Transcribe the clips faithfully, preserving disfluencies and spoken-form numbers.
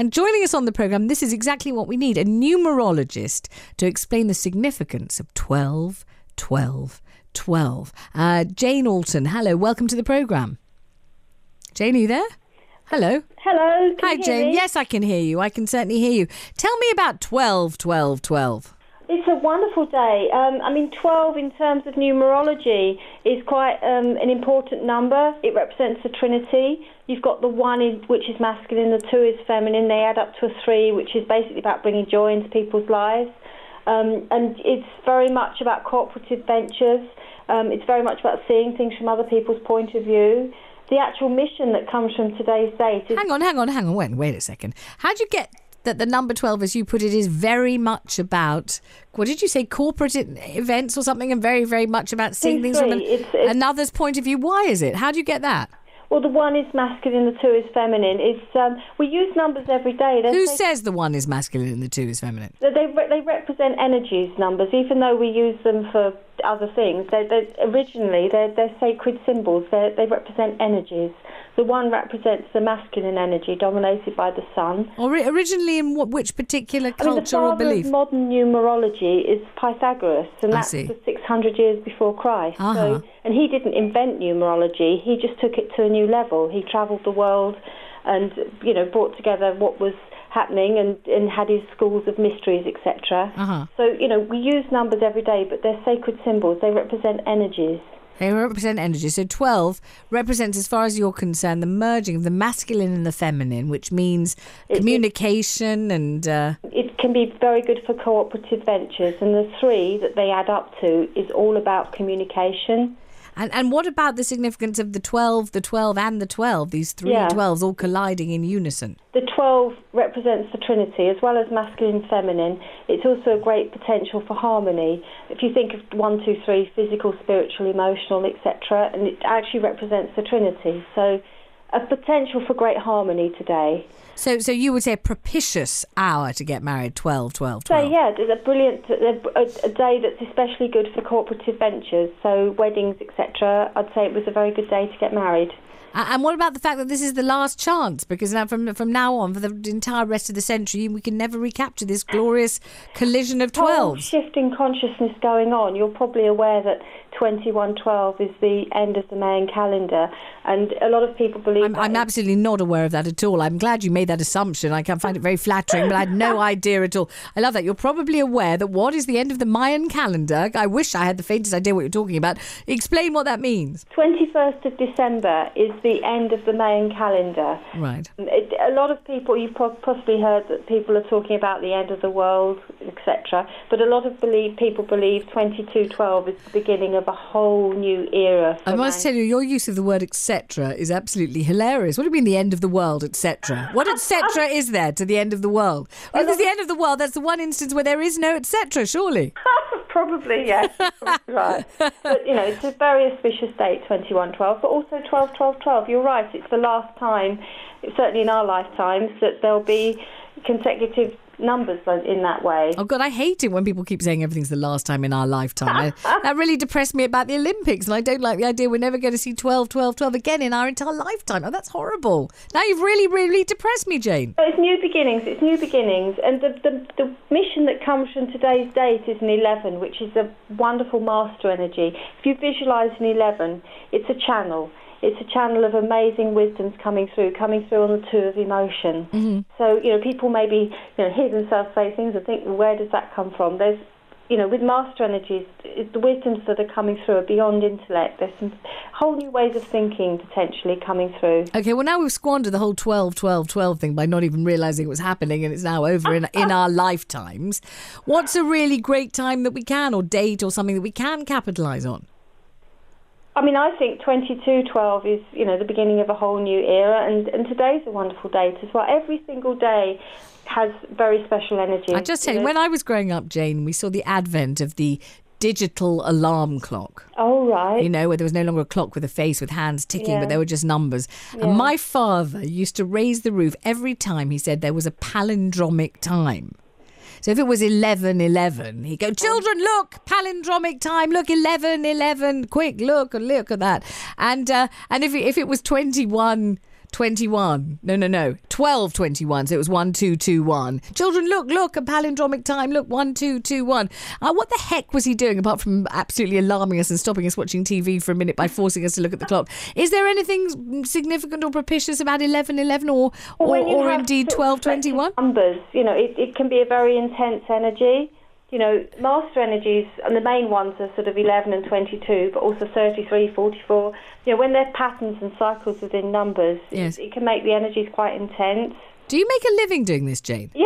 And joining us on the programme, this is exactly what we need, a numerologist to explain the significance of twelve, twelve, twelve. Uh, Jane Alton, hello, welcome to the programme. Jane, are you there? Hello. Hello. Can Hi, you hear Jane. me? Yes, I can hear you. I can certainly hear you. Tell me about twelve, twelve, twelve. It's a wonderful day. Um, I mean, twelve in terms of numerology is quite um, an important number. It represents the Trinity. You've got the one, in, which is masculine, the two is feminine. They add up to a three, which is basically about bringing joy into people's lives. Um, and it's very much about cooperative ventures. Um, it's very much about seeing things from other people's point of view. The actual mission that comes from today's date is... Hang on, hang on, hang on. Wait, wait a second. How'd you get that the number twelve, as you put it, is very much about, what did you say, corporate events or something, and very, very much about seeing things from an, it's, it's, another's point of view? Why is it? How do you get that? Well, the one is masculine, the two is feminine. It's um, we use numbers every day. They're Who they, says the one is masculine and the two is feminine? They, they represent energies, numbers, even though we use them for other things. They, they, originally, they're, they're sacred symbols. They're, they represent energies. The one represents the masculine energy dominated by the sun. Or originally in what, which particular culture I mean, the father or belief? of modern numerology is Pythagoras, and I that's see. for six hundred years before Christ. Uh-huh. So, and he didn't invent numerology, he just took it to a new level. He travelled the world and, you know, brought together what was happening and, and had his schools of mysteries, et cetera. Uh-huh. So, you know, we use numbers every day, but they're sacred symbols. They represent energies. They represent energy. So twelve represents, as far as you're concerned, the merging of the masculine and the feminine, which means It- communication and... Uh, It can be very good for cooperative ventures, and the three that they add up to is all about communication. and, and what about the significance of the twelve, the twelve and the twelve, these three Yeah. twelves all colliding in unison? The twelve represents the Trinity, as well as masculine and feminine. It's also a great potential for harmony. If you think of one, two, three, physical, spiritual, emotional, et cetera, and it actually represents the Trinity. So a potential for great harmony today. So so you would say a propitious hour to get married, twelve, twelve, So twelve. yeah, there's a brilliant, a, a day that's especially good for cooperative ventures, so weddings, et cetera. I'd say it was a very good day to get married. A- And what about the fact that this is the last chance? Because now from from now on, for the entire rest of the century, we can never recapture this glorious collision of Whole twelves. shift in consciousness going on. You're probably aware that twenty-one twelve is the end of the Mayan calendar, and a lot of people believe I'm, that I'm is- absolutely not aware of that at all. I'm glad you made that assumption. I can find it very flattering, but I had no idea at all. I love that. You're probably aware that what is the end of the Mayan calendar? I wish I had the faintest idea what you're talking about. Explain what that means. twenty-first of December is the end of the Mayan calendar. Right. It, a lot of people, you've po- possibly heard that people are talking about the end of the world, et cetera. But a lot of believe people believe twenty-two twelve is the beginning of a whole new era. for I must man- tell you, your use of the word et cetera is absolutely hilarious. What do you mean the end of the world, et cetera? What et cetera is there to the end of the world? Well, if there's the end of the world, that's the one instance where there is no et cetera, surely. Probably, yes. Probably right. But, you know, it's a very auspicious date, twenty-one twelve, but also twelve twelve twelve. You're right, it's the last time, certainly in our lifetimes, that there'll be consecutive numbers in that way. Oh, God, I hate it when people keep saying everything's the last time in our lifetime. I, that really depressed me about the Olympics, and I don't like the idea we're never going to see twelve, twelve, twelve again in our entire lifetime. Oh, that's horrible. Now you've really, really depressed me, Jane. So it's new beginnings, it's new beginnings, and the, the, the mission that comes from today's date is an eleven, which is a wonderful master energy. If you visualise an eleven, it's a channel. It's a channel of amazing wisdoms coming through, coming through on the two of emotion. Mm-hmm. So, you know, people maybe, you know, hear themselves say things and think, well, where does that come from? There's, you know, with master energies, the wisdoms that are coming through are beyond intellect. There's some whole new ways of thinking potentially coming through. Okay, well, now we've squandered the whole twelve, twelve, twelve thing by not even realising it was happening, and it's now over in, in our lifetimes. What's a really great time that we can, or date, or something that we can capitalise on? I mean, I think twenty-two twelve is, you know, the beginning of a whole new era, and, and today's a wonderful date as well. Every single day has very special energy. I just tell you you, know. when I was growing up, Jane, we saw the advent of the digital alarm clock. Oh, right. You know, where there was no longer a clock with a face with hands ticking, Yeah. but there were just numbers. Yeah. And my father used to raise the roof every time he said there was a palindromic time. So if it was eleven eleven, he'd go, children, look, palindromic time, look, eleven eleven, quick, look, look at that. And uh, and if it, if it was twenty-one twenty-one. No, no, no. twelve twenty-one. So it was one two two one. Children, look, look, a palindromic time. Look, one two two one. Uh, what the heck was he doing apart from absolutely alarming us and stopping us watching T V for a minute by forcing us to look at the clock? Is there anything significant or propitious about eleven eleven or, or, or indeed twelve twenty-one? Numbers, you know, it, it can be a very intense energy. You know, master energies, and the main ones are sort of eleven and twenty-two, but also thirty-three, forty-four. You know, when there are patterns and cycles within numbers, yes. it, it can make the energies quite intense. Do you make a living doing this, Jane? Yeah,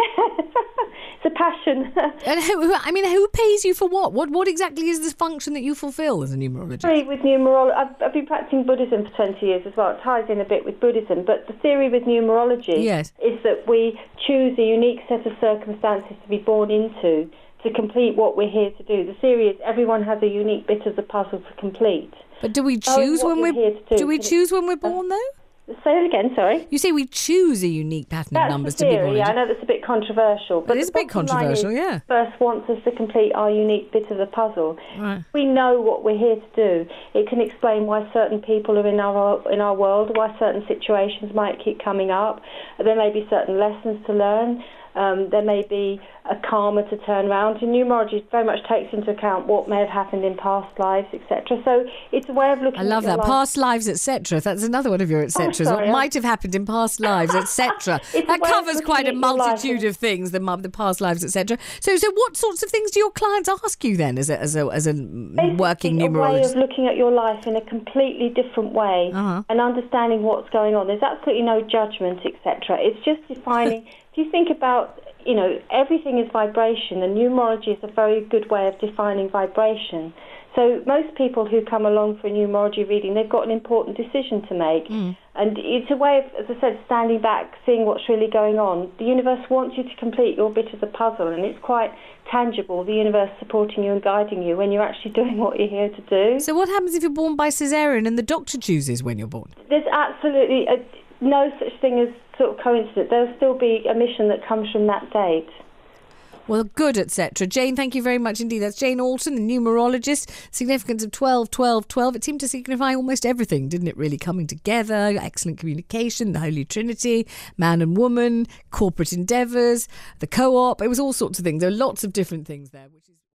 it's a passion. And who, I mean, who pays you for what? What what exactly is the function that you fulfil as a numerologist? Theory with numerology, I've, I've been practicing Buddhism for twenty years as well. It ties in a bit with Buddhism, but the theory with numerology yes. is that we choose a unique set of circumstances to be born into to complete what we're here to do. The theory is everyone has a unique bit of the puzzle to complete. But do we choose when we're do, do we choose when we're born though? Say it again, sorry. You say we choose a unique pattern that's of numbers the theory, to be born yeah, into. I know that's a bit controversial. But it is a bit controversial, yeah. First wants us to complete our unique bit of the puzzle. Right. We know what we're here to do. It can explain why certain people are in our in our world, why certain situations might keep coming up. There may be certain lessons to learn. Um, there may be a karma to turn around. And numerology very much takes into account what may have happened in past lives, et cetera. So it's a way of looking I love at your that. life. Past lives, et cetera. That's another one of your et ceteras. Oh, sorry, what might have happened in past lives, et cetera. That covers quite a multitude of things, the, the past lives, et cetera. So, so what sorts of things do your clients ask you then as a, as a, as a working numerologist? A way of numerologist? looking at your life in a completely different way Uh-huh. and understanding what's going on. There's absolutely no judgment, et cetera. It's just defining. If you think about, you know, everything is vibration, and numerology is a very good way of defining vibration. So most people who come along for a numerology reading, they've got an important decision to make. Mm. And it's a way of, as I said, standing back, seeing what's really going on. The universe wants you to complete your bit of the puzzle, and it's quite tangible, the universe supporting you and guiding you when you're actually doing what you're here to do. So what happens if you're born by cesarean and the doctor chooses when you're born? There's absolutely a, no such thing as sort of coincidence. There'll still be a mission that comes from that date. Well, good, et cetera. Jane, thank you very much indeed. That's Jane Alton, the numerologist. Significance of twelve, twelve, twelve. It seemed to signify almost everything, didn't it, really? Coming together, excellent communication, the Holy Trinity, man and woman, corporate endeavours, the co-op. It was all sorts of things. There are lots of different things there, which is